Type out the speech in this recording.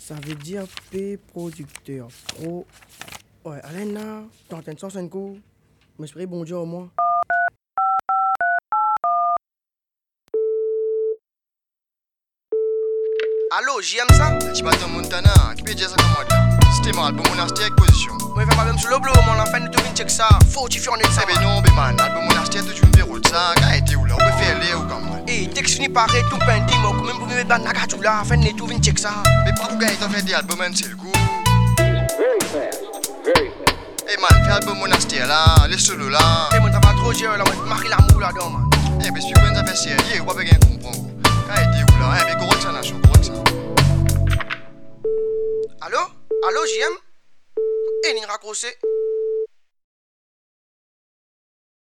Ça veut dire P producteur. Pro. Ouais, Alain là, t'entends ça, c'est un coup. M'espérer bon Dieu au moins. Allô, j'aime ça? Tu vas dans Montana, qui peut dire ça comme moi là? C'était mal, album monastique avec position. Moi, il va pas même sur le bleu, mon enfant, nous devons check ça. Faut tu fais en Eh ben non, ben man, album monastique, tu me déroules ça. Gars, était où là? On peut faire aller ou comme moi? Eh, dès que je finis par tout peint, dis-moi, même pour me mettre dans la gâteau là, afin de tout check ça. Mais pas pour gagner, t'as fait des albums, c'est le goût. Very fast, very fast. Eh man, fais album monastique là, les solos là. Eh, mon t'as pas trop gérer là, moi, marquer l'amour là-dedans, man. Eh ben, si vous avez fait sérieux, on va bien comprendre. Gars, était où là? Eh ben, correct ça, nation, correct ça. Allô? Allô, JM? Eh, ligne raccrochée.